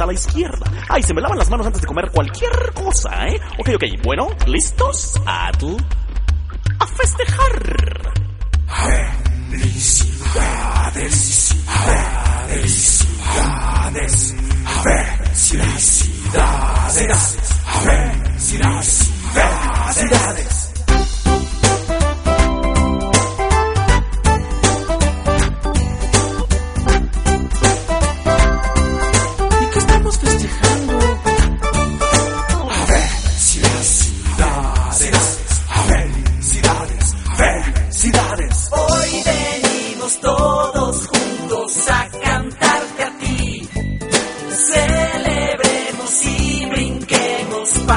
a la izquierda. Ay, se me lavan las manos antes de comer cualquier cosa, ¿eh? Ok, bueno, ¿listos? A festejar. Felicidades.